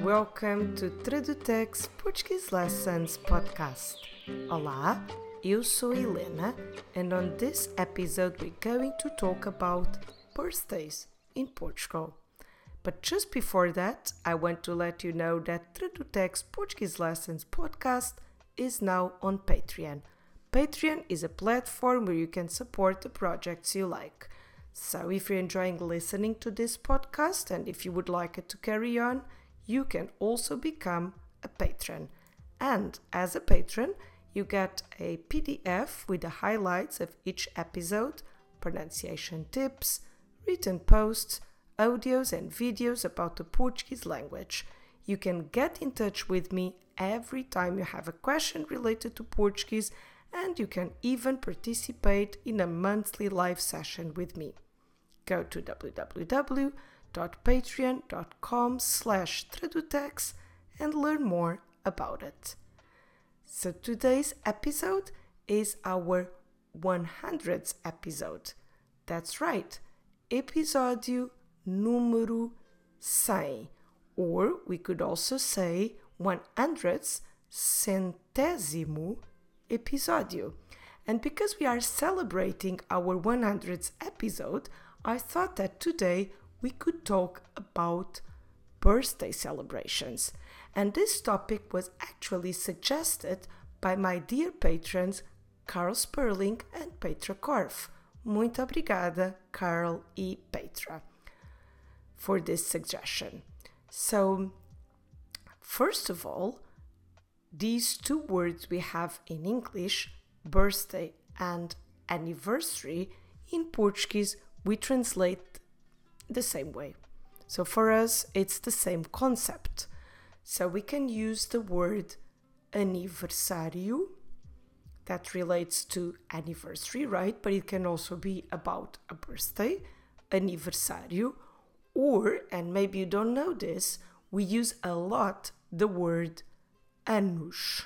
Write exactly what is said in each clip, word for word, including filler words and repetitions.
Welcome to Tradutex Portuguese Lessons podcast. Olá, eu sou Helena and on this episode we're going to talk about birthdays in Portugal. But just before that, I want to let you know that Tradutex Portuguese Lessons podcast is now on Patreon. Patreon is a platform where you can support the projects you like. So if you're enjoying listening to this podcast and if you would like it to carry on, you can also become a patron. And as a patron, you get a P D F with the highlights of each episode, pronunciation tips, written posts, audios and videos about the Portuguese language. You can get in touch with me every time you have a question related to Portuguese, and you can even participate in a monthly live session with me. Go to www.patreon.com slash tradutex and learn more about it. So today's episode is our one hundredth episode. That's right, episódio número cem, or we could also say one hundredth centésimo episódio. And because we are celebrating our one hundredth episode, I thought that today we could talk about birthday celebrations. And this topic was actually suggested by my dear patrons Carl Sperling and Petra Korf. Muito obrigada, Carl e Petra, for this suggestion. So, first of all, these two words we have in English, birthday and anniversary, in Portuguese we translate the same way. So for us, it's the same concept. So we can use the word aniversário, that relates to anniversary, right? But it can also be about a birthday, aniversário, or, and maybe you don't know this, we use a lot the word anos.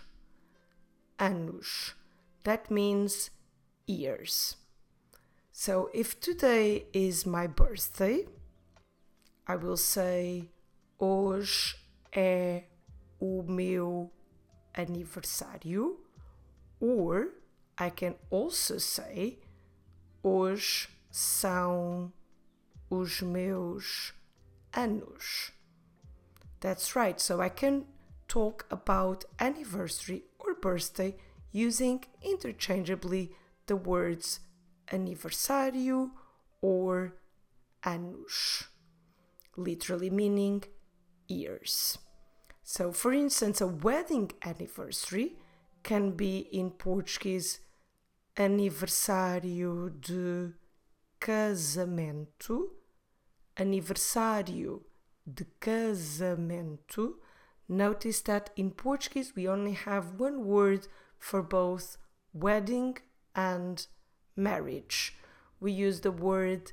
Anos. That means years. So if today is my birthday, I will say hoje é o meu aniversário, or I can also say hoje são os meus anos. That's right, so I can talk about anniversary or birthday using interchangeably the words aniversário or anos, literally meaning years. So, for instance, a wedding anniversary can be in Portuguese aniversário de casamento, aniversário de casamento. Notice that in Portuguese we only have one word for both wedding and marriage. We use the word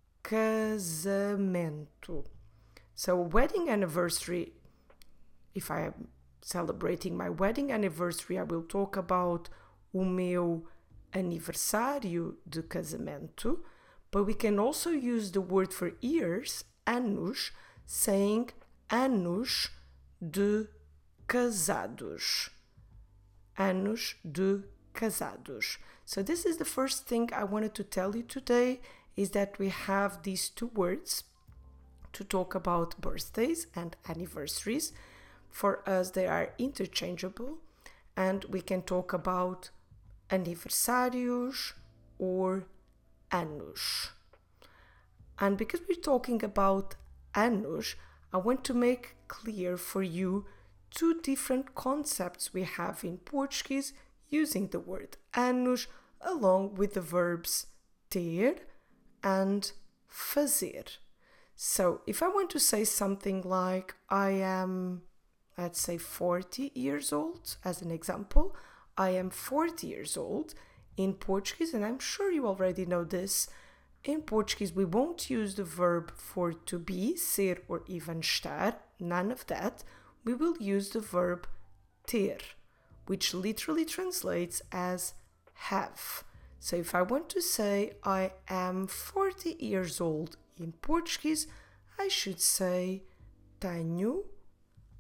casamento. So wedding anniversary, if I am celebrating my wedding anniversary, I will talk about o meu aniversário de casamento, but we can also use the word for years, anos, saying anos de casados. Anos de casados. So this is the first thing I wanted to tell you today, is that we have these two words to talk about birthdays and anniversaries. For us, they are interchangeable, and we can talk about aniversários or anos. And because we're talking about anos, I want to make clear for you two different concepts we have in Portuguese using the word anos along with the verbs ter and fazer. So if I want to say something like I am, let's say, forty years old, as an example, I am forty years old in Portuguese, and I'm sure you already know this. In Portuguese, we won't use the verb for to be, ser, or even estar, none of that. We will use the verb ter, which literally translates as have. So if I want to say I am forty years old in Portuguese, I should say tenho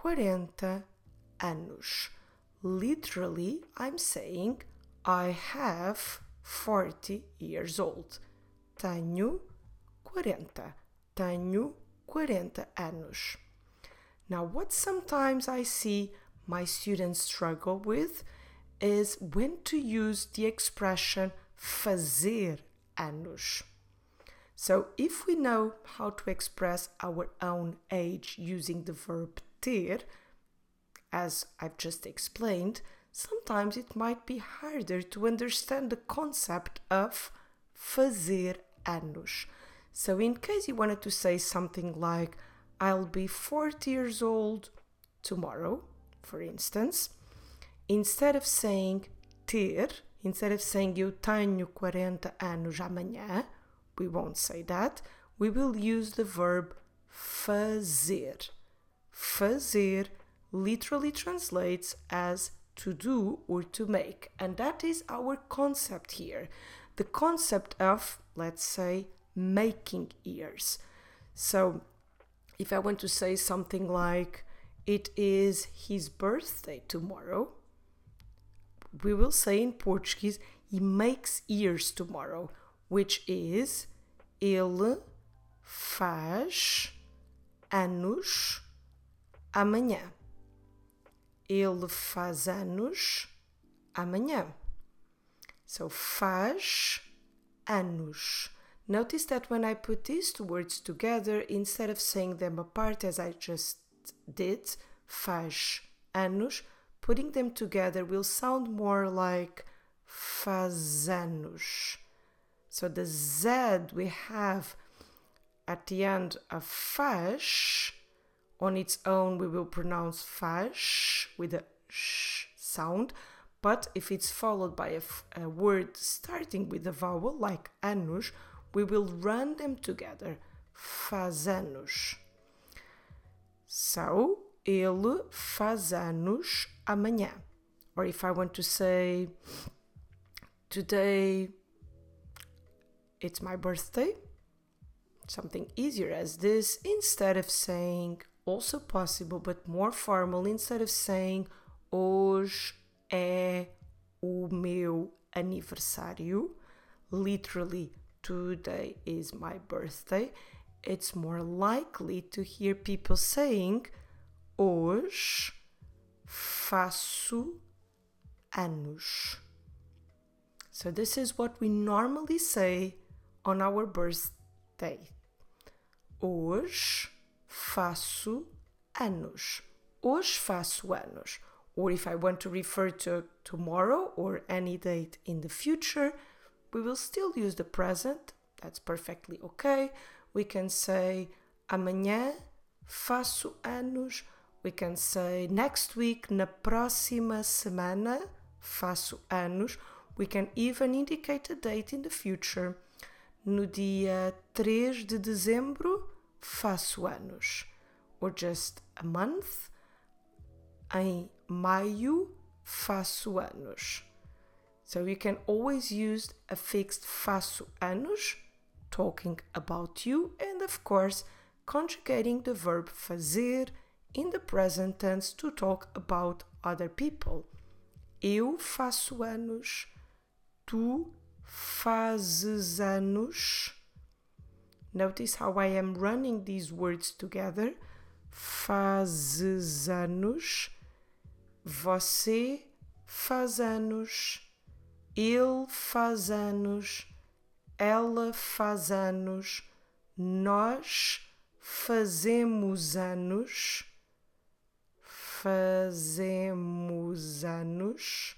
quarenta anos. Literally, I'm saying I have forty years old. Tenho quarenta. Tenho quarenta anos. Now, what sometimes I see my students struggle with is when to use the expression fazer anos. So, if we know how to express our own age using the verb ter, as I've just explained, sometimes it might be harder to understand the concept of fazer anos. So, in case you wanted to say something like, I'll be forty years old tomorrow, for instance, instead of saying ter, instead of saying eu tenho quarenta anos amanhã, we won't say that, we will use the verb fazer. Fazer literally translates as to do or to make, and that is our concept here. The concept of, let's say, making years. So, if I want to say something like, it is his birthday tomorrow, we will say in Portuguese, he makes years tomorrow, which is, ele faz anos amanhã. Ele faz anos amanhã. So, faz anos. Notice that when I put these two words together, instead of saying them apart as I just did, faz anos, putting them together will sound more like faz anos. So the Z we have at the end of faz, on its own we will pronounce faz with a sh sound, but if it's followed by a, a word starting with a vowel like anos, we will run them together, faz anos. So, ele faz anos amanhã. Or if I want to say, today it's my birthday, something easier as this, instead of saying, also possible but more formal, instead of saying, hoje é o meu aniversário, literally, today is my birthday, it's more likely to hear people saying, hoje faço anos. So this is what we normally say on our birthday. Hoje faço anos. Hoje faço anos. Or if I want to refer to tomorrow or any date in the future, we will still use the present. That's perfectly okay. We can say amanhã faço anos. We can say next week, na próxima semana, faço anos. We can even indicate a date in the future. No dia três de dezembro, faço anos. Or just a month. Em maio, faço anos. So you can always use a fixed faço anos, talking about you, and of course, conjugating the verb fazer in the present tense to talk about other people. Eu faço anos. Tu fazes anos. Notice how I am running these words together. Fazes anos. Você faz anos. Ele faz anos. Ela faz anos. Nós fazemos anos. Fazemos anos.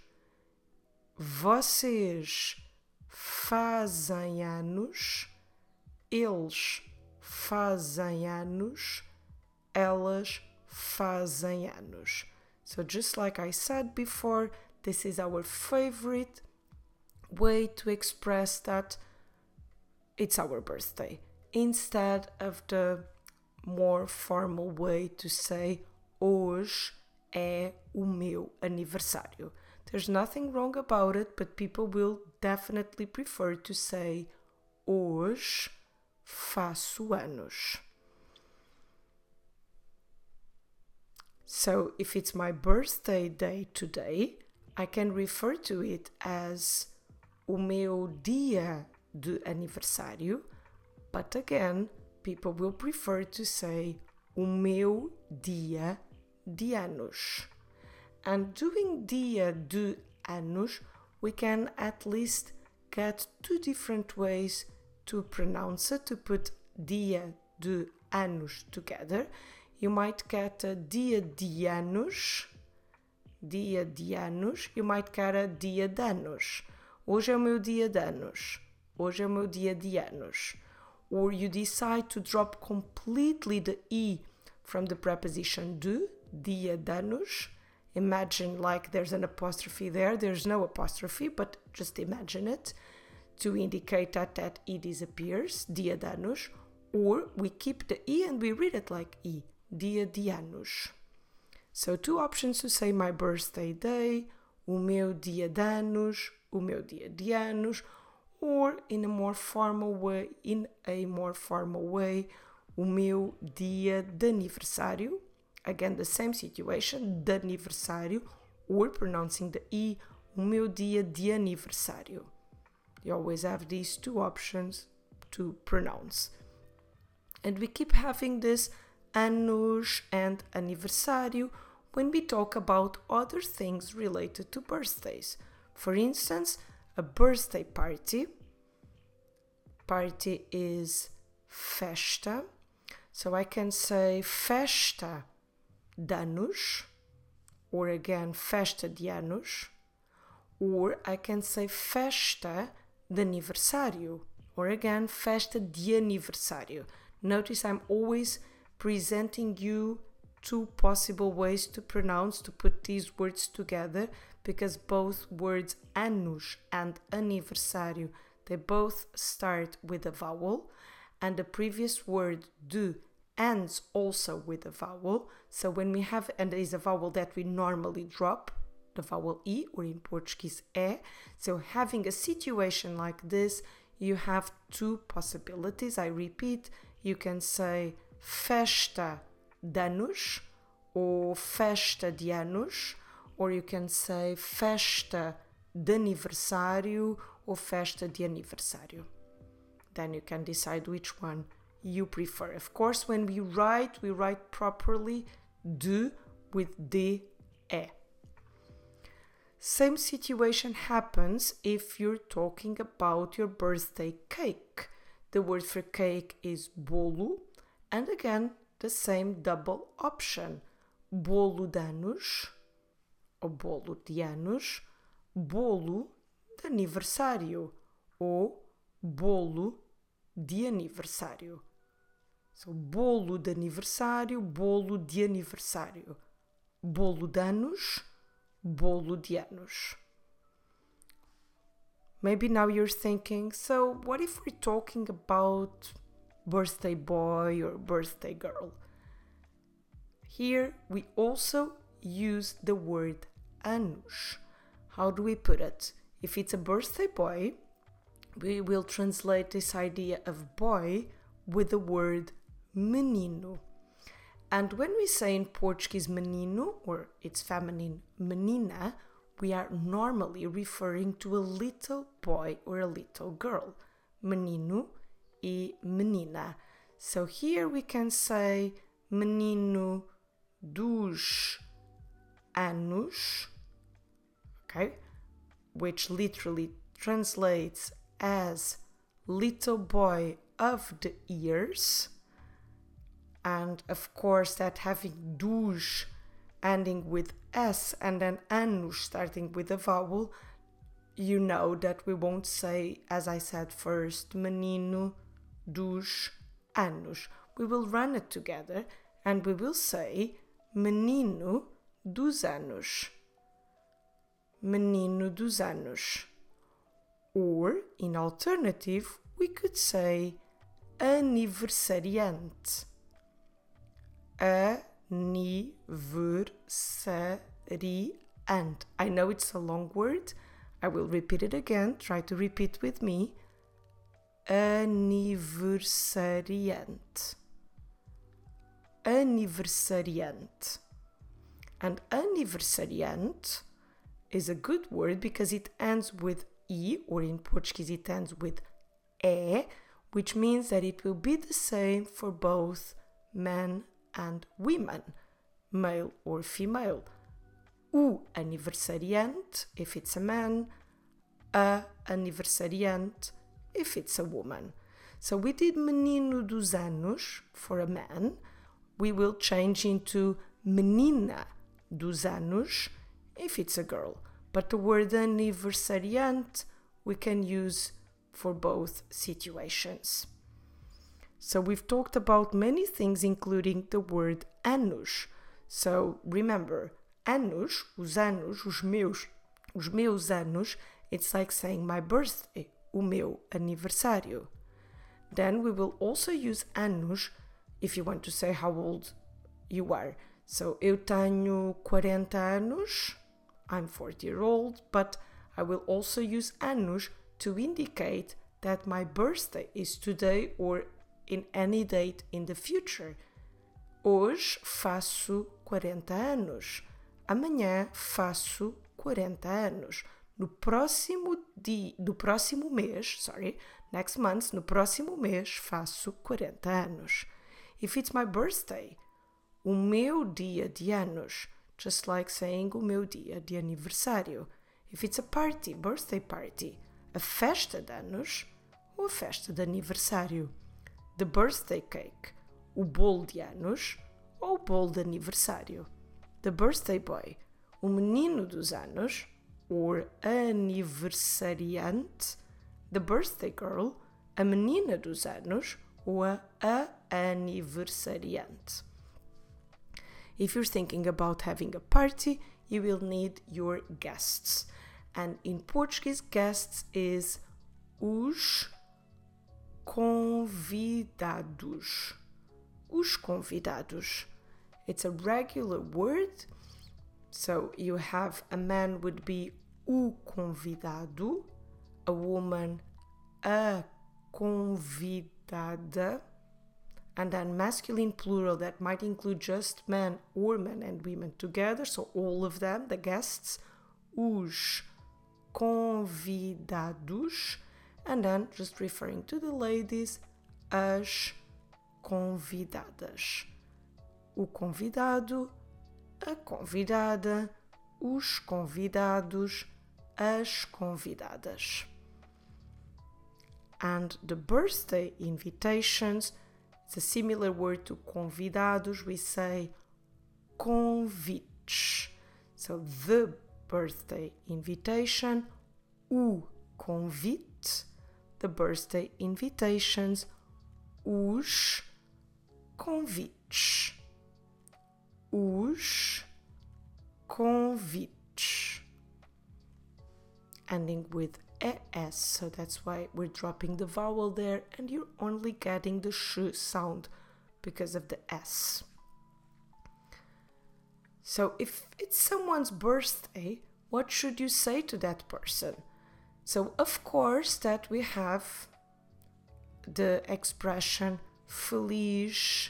Vocês fazem anos. Eles fazem anos. Elas fazem anos. So just like I said before, this is our favorite way to express that it's our birthday, instead of the more formal way to say hoje é o meu aniversário. There's nothing wrong about it, but people will definitely prefer to say hoje faço anos. So if it's my birthday day today, I can refer to it as o meu dia de aniversário, but again, people will prefer to say o meu dia de anos. And doing dia de anos, we can at least get two different ways to pronounce it, to put dia de anos together. You might get a dia de anos, dia de anos, you might get a dia de anos. Hoje é o meu dia de anos. Hoje é o meu dia de anos. Or you decide to drop completely the E from the preposition de, dia de anos. Imagine like there's an apostrophe there. There's no apostrophe, but just imagine it to indicate that that E disappears, dia de anos. Or we keep the E and we read it like E, dia de anos. So two options to say my birthday day, o meu dia de anos, o meu dia de anos, or in a more formal way, in a more formal way, o meu dia de aniversário. Again, the same situation, de aniversário, or pronouncing the E, o meu dia de aniversário. You always have these two options to pronounce. And we keep having this anos and aniversário when we talk about other things related to birthdays. For instance, a birthday party. Party is festa. So I can say festa de anos, or again festa de anos, or I can say festa de aniversário, or again festa de aniversário. Notice I'm always presenting you two possible ways to pronounce, to put these words together, because both words anos and aniversário, they both start with a vowel, and the previous word de ends also with a vowel. So when we have, and there is a vowel that we normally drop, the vowel E, or in Portuguese é. So having a situation like this, you have two possibilities. I repeat, you can say festa de anos or festa de anos, or you can say festa de aniversário or festa de aniversário. Then you can decide which one you prefer. Of course, when we write, we write properly de with de, é. Same situation happens if you're talking about your birthday cake. The word for cake is bolo, and again, the same double option. Bolo de anos, ou bolo de anos, bolo de aniversário, ou bolo de aniversário. So, bolo de aniversário, bolo de aniversário. Bolo de anos, bolo de anos. Maybe now you're thinking, so what if we're talking about birthday boy or birthday girl? Here we also use the word anos. How do we put it? If it's a birthday boy, we will translate this idea of boy with the word menino. And when we say in Portuguese menino, or its feminine menina, we are normally referring to a little boy or a little girl. Menino e menina. So here we can say menino dos anos, okay, which literally translates as little boy of the ears. And of course, that having dos ending with S and then anos starting with a vowel, you know that we won't say, as I said first, menino dos anos. We will run it together and we will say menino dos anos. Menino dos anos. Or, in alternative, we could say aniversariante. Aniversariante. I know it's a long word. I will repeat it again. Try to repeat with me. Aniversariante. Aniversariante. And aniversariante is a good word because it ends with E, or in Portuguese it ends with E, which means that it will be the same for both men and women, male or female. O aniversariante if it's a man, a aniversariante if it's a woman. So we did menino dos anos for a man. We will change into menina dos anos if it's a girl. But the word aniversariante we can use for both situations. So we've talked about many things, including the word anos. So remember, anos, os anos, os meus, os meus anos, it's like saying my birthday, o meu aniversário. Then we will also use anos if you want to say how old you are. So eu tenho quarenta anos, I'm forty year old, but I will also use anos to indicate that my birthday is today or in any date in the future. Hoje faço quarenta anos. Amanhã faço quarenta anos. No próximo dia, do próximo mês, sorry, next month, no próximo mês faço quarenta anos. If it's my birthday, o meu dia de anos, just like saying o meu dia de aniversário. If it's a party, birthday party, a festa de anos ou a festa de aniversário. The birthday cake, o bolo de anos ou o bolo de aniversário. The birthday boy, o menino dos anos, or aniversariante. The birthday girl, a menina dos anos ou a, a aniversariante. If you're thinking about having a party, you will need your guests. And in Portuguese, guests is os convidados. Os convidados. It's a regular word. So you have a man would be o convidado, a woman a convidada, and then masculine plural that might include just men or men and women together, so all of them, the guests, os convidados, and then just referring to the ladies, as convidadas. O convidado, a convidada, os convidados, as convidadas. And the birthday invitations, it's a similar word to convidados, we say convites. So the birthday invitation, o convite, the birthday invitations, os convites. Os convites. Ending with es, so that's why we're dropping the vowel there and you're only getting the sh sound because of the s. So if it's someone's birthday, what should you say to that person? So of course that we have the expression feliz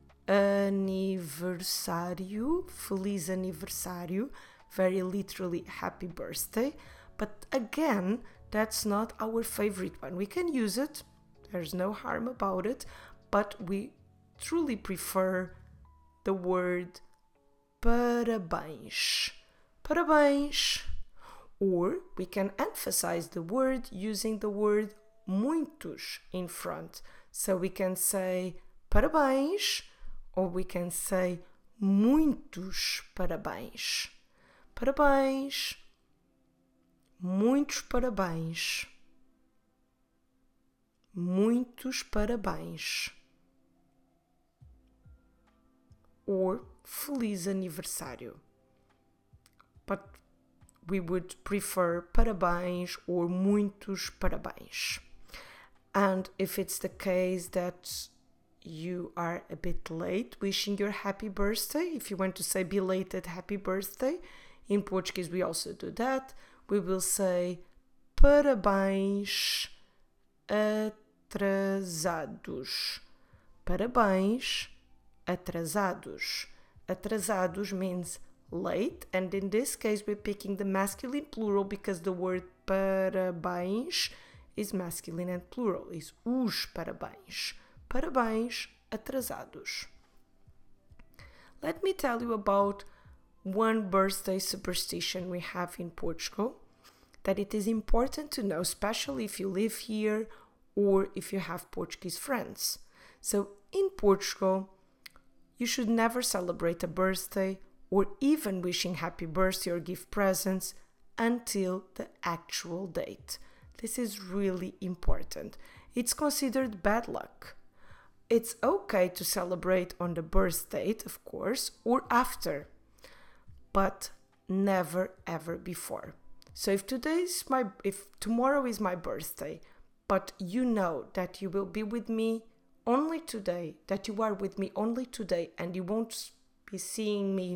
aniversário, feliz aniversário, very literally happy birthday. But again, that's not our favorite one. We can use it, there's no harm about it, but we truly prefer the word parabéns. Parabéns. Or we can emphasize the word using the word muitos in front. So we can say parabéns, or we can say muitos parabéns. Parabéns. Muitos parabéns. Muitos parabéns. Or feliz aniversário. But we would prefer parabéns or muitos parabéns. And if it's the case that you are a bit late wishing your happy birthday, if you want to say belated happy birthday, in Portuguese we also do that. We will say parabéns atrasados. Parabéns atrasados. Atrasados means late, and in this case we're picking the masculine plural because the word parabéns is masculine and plural, is os parabéns. Parabéns atrasados. Let me tell you about one birthday superstition we have in Portugal that it is important to know, especially if you live here or if you have Portuguese friends. So in Portugal, you should never celebrate a birthday or even wishing happy birthday or give presents until the actual date. This is really important. It's considered bad luck. It's okay to celebrate on the birth date, of course, or after, but never ever before. So if today's my if tomorrow is my birthday, but you know that you will be with me only today, that you are with me only today, and you won't be seeing me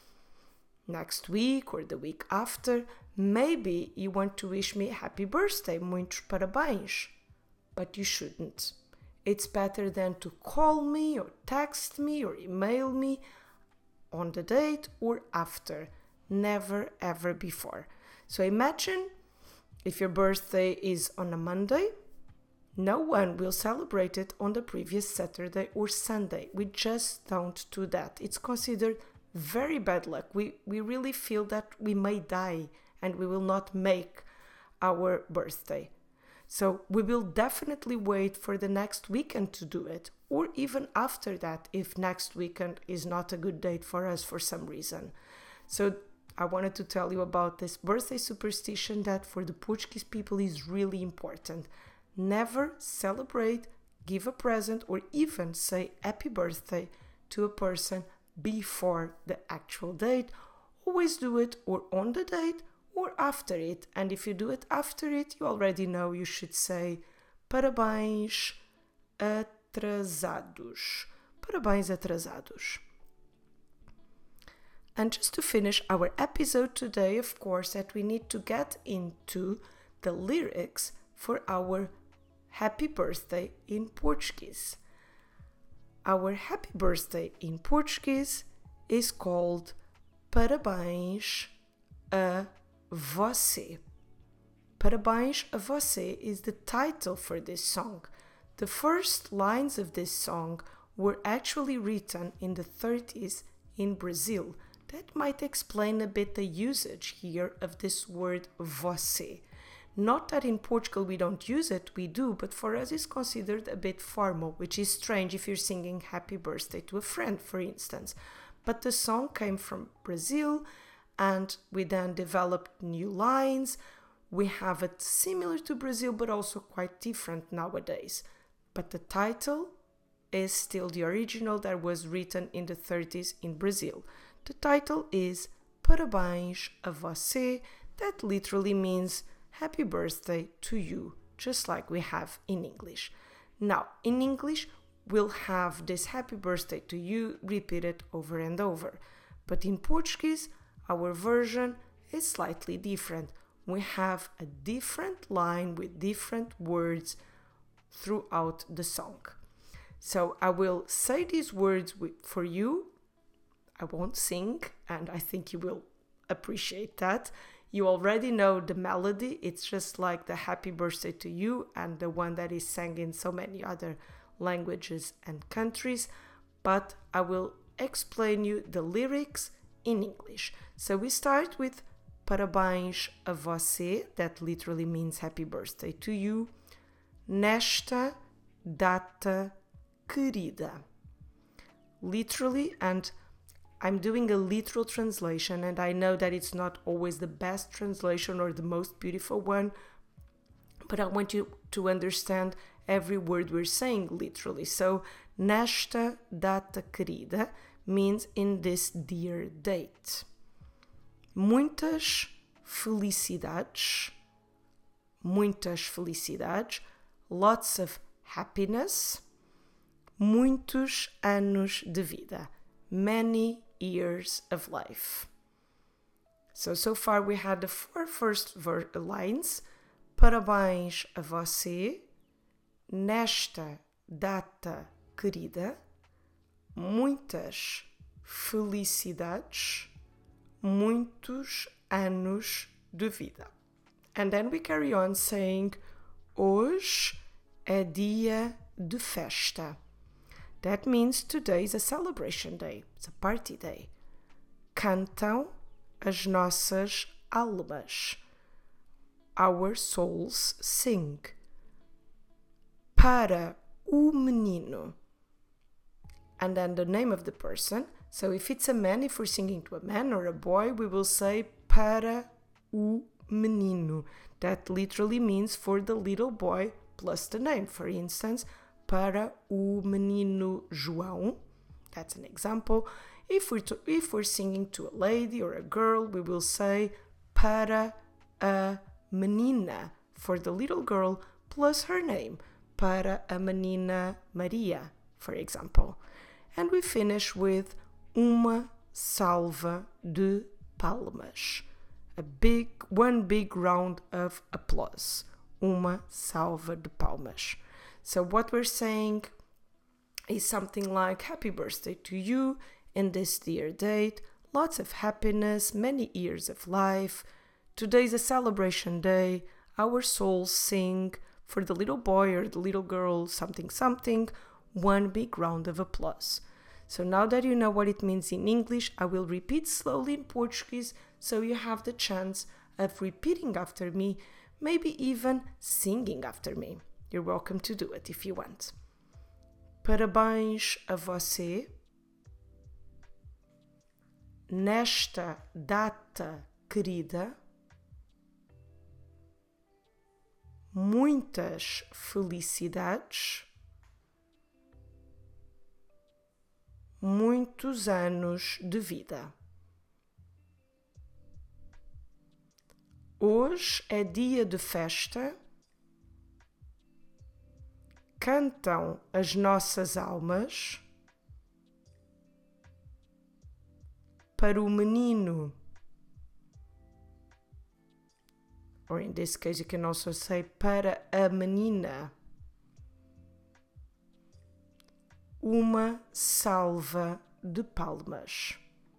next week or the week after, maybe you want to wish me happy birthday, muitos parabéns, but you shouldn't. It's better than to call me or text me or email me on the date or after, never ever before. So imagine if your birthday is on a Monday, no one will celebrate it on the previous Saturday or Sunday. We just don't do that. It's considered very bad luck. We, we really feel that we may die and we will not make our birthday. So we will definitely wait for the next weekend to do it, or even after that if next weekend is not a good date for us for some reason. So I wanted to tell you about this birthday superstition that for the Portuguese people is really important. Never celebrate, give a present, or even say happy birthday to a person before the actual date. Always do it or on the date or after it. And if you do it after it, you already know you should say parabéns atrasados. Parabéns atrasados. And just to finish our episode today, of course, that we need to get into the lyrics for our happy birthday in Portuguese. Our happy birthday in Portuguese is called Parabéns a você. Parabéns a você is the title for this song. The first lines of this song were actually written in the thirties in Brazil. That might explain a bit the usage here of this word você. Not that in Portugal we don't use it, we do, but for us it's considered a bit formal, which is strange if you're singing happy birthday to a friend, for instance. But the song came from Brazil, and we then developed new lines. We have it similar to Brazil, but also quite different nowadays. But the title is still the original that was written in the thirties in Brazil. The title is Parabéns a você, that literally means happy birthday to you, just like we have in English. Now, in English, we'll have this happy birthday to you repeated over and over. But in Portuguese, our version is slightly different. We have a different line with different words throughout the song. So I will say these words for you. I won't sing, and I think you will appreciate that. You already know the melody. It's just like the happy birthday to you and the one that is sang in so many other languages and countries. But I will explain you the lyrics in English. So we start with Parabéns a você, that literally means happy birthday to you, nesta data querida. Literally, and I'm doing a literal translation, and I know that it's not always the best translation or the most beautiful one, but I want you to understand every word we're saying literally. So, nesta data querida means in this dear date. Muitas felicidades, muitas felicidades, lots of happiness, muitos anos de vida, many years of life. So, so far we had the four first ver- lines. Parabéns a você, nesta data querida, muitas felicidades, muitos anos de vida. And then we carry on saying, hoje é dia de festa. That means today is a celebration day, it's a party day. Cantam as nossas almas. Our souls sing. Para o menino. And then the name of the person. So if it's a man, if we're singing to a man or a boy, we will say para o menino. That literally means for the little boy plus the name. For instance, para o menino João. That's an example. If we're, to, if we're singing to a lady or a girl, we will say para a menina. For the little girl plus her name. Para a menina Maria, for example. And we finish with uma salva de palmas. A big, one big round of applause. Uma salva de palmas. So what we're saying is something like happy birthday to you in this dear date. Lots of happiness, many years of life. Today is a celebration day. Our souls sing for the little boy or the little girl something something. One big round of applause. So now that you know what it means in English, I will repeat slowly in Portuguese so you have the chance of repeating after me, maybe even singing after me. You're welcome to do it if you want. Parabéns a você nesta data querida. Muitas felicidades. Muitos anos de vida. Hoje é dia de festa. Cantam as nossas almas. Para o menino. Or in this case you can also say para a menina. Uma salva de palmas.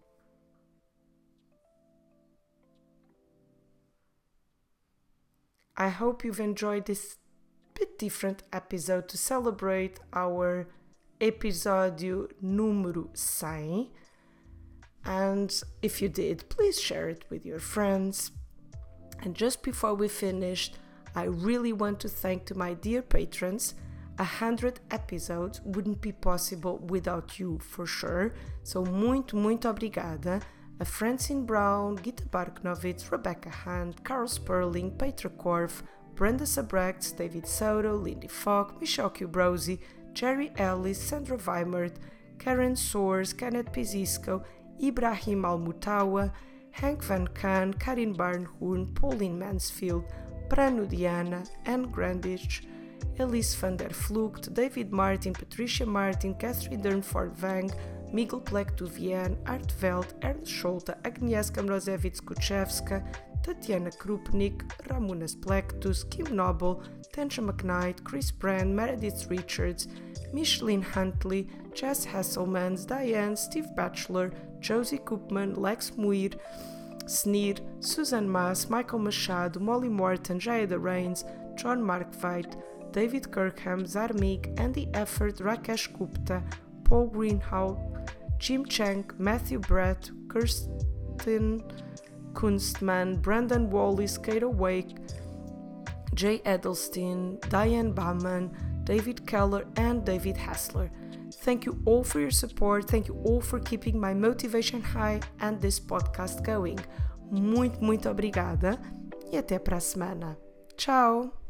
I hope you've enjoyed this bit different episode to celebrate our episódio número cem. And if you did, please share it with your friends. And just before we finished, I really want to thank to my dear patrons. A hundred episodes wouldn't be possible without you, for sure. So muito, muito obrigada a Francine Brown, Gita Barknovitz, Rebecca Hand, Carl Sperling, Petra Korf, Brenda Sabrechts, David Soto, Lindy Falk, Michelle Kubrosi, Jerry Ellis, Sandra Weimert, Karen Soares, Kenneth Pizisco, Ibrahim Almutawa, Hank Van Kaan, Karin Barnhoorn, Pauline Mansfield, Pranu Diana, Anne Grandich, Elise van der Vlucht, David Martin, Patricia Martin, Catherine Dernford Vang, Miguel Plek Duvian, Art Veld, Ernst Scholte, Agnieszka Mrozewicz-Kuczewska, Tatiana Krupnik, Ramonas Plektus, Kim Noble, Tensha McKnight, Chris Brand, Meredith Richards, Micheline Huntley, Jess Hasselmans, Diane, Steve Batchelor, Josie Koopman, Lex Muir, Sneer, Susan Maas, Michael Machado, Molly Morton, Jayda Rains, John Markveit, David Kirkham, Zarmig, Andy Effort, Rakesh Gupta, Paul Greenhow, Jim Chang, Matthew Brett, Kirsten Kunstman, Brandon Wallis, Kato Wake, Jay Edelstein, Diane Bauman, David Keller, and David Hassler. Thank you all for your support. Thank you all for keeping my motivation high and this podcast going. Muito, muito obrigada e até para a semana. Tchau!